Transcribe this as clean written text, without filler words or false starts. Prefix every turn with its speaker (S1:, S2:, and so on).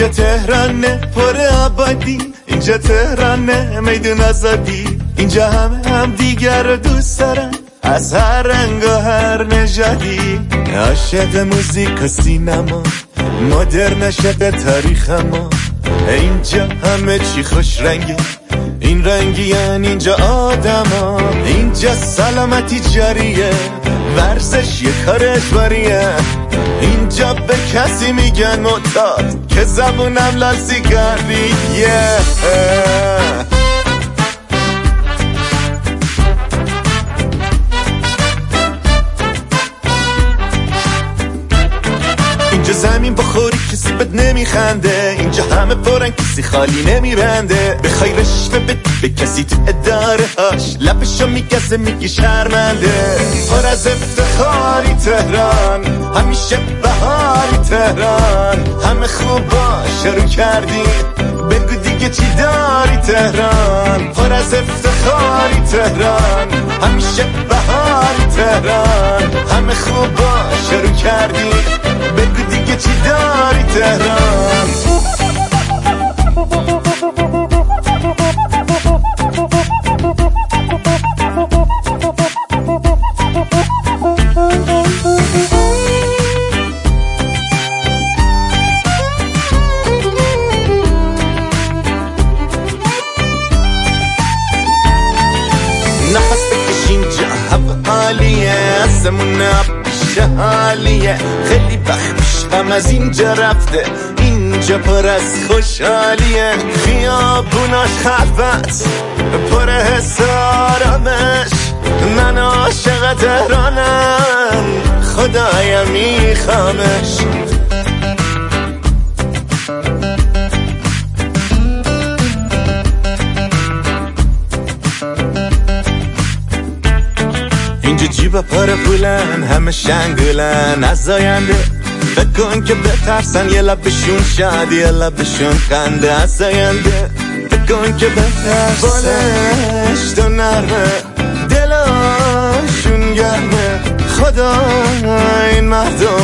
S1: اینجا تهرانه پر آبادی، اینجا تهرانه میدون آزادی، اینجا هم دیگر رو دوست دارن از هر رنگ و هر نژادی. عاشق موزیک و سینما، مدرن عاشق تاریخ ما، اینجا همه چی خوش رنگه، این رنگی یعنی اینجا آدما، اینجا سلامتی جاریه، ورزش یه کار اجباریه، اینجا به کسی میگن معتاد که زبونم لال سیگاریه. اینجا زمین بخوری کسی بد نمیخنده، اینجا همه پرن کسی خالی نمیبنده، بخوای رشوه بدی به کسی تو اداره هاش لبشو میگزه میگی شرمنده. پر از افتخاری تهران، همیشه بهاری تهران، همه خوبا شروع کردی بگو دیگه چی داری تهران. پر از افتخاری تهران، همیشه بهاری تهران، همه خوبا شروع کردی بگو دیگه چی داری تهران. نفس بکشین جا هوا عالیه، آسمون آبیشه حالیه، خیلی وقت پیشم از اینجا رفته، اینجا پر از خوشحالیه، خیابوناش خلوت پر حس آرامش، من عاشق تهرانم خدایا میخوامش. اینجا جیبا پر پولن، همه شنگولن از آینده، بکن که بترسن یه لبشون شادی یه لبشون خنده از آینده، بکن که بترسن بالش تو نرمه دلاشون گرمه، خدا این مردم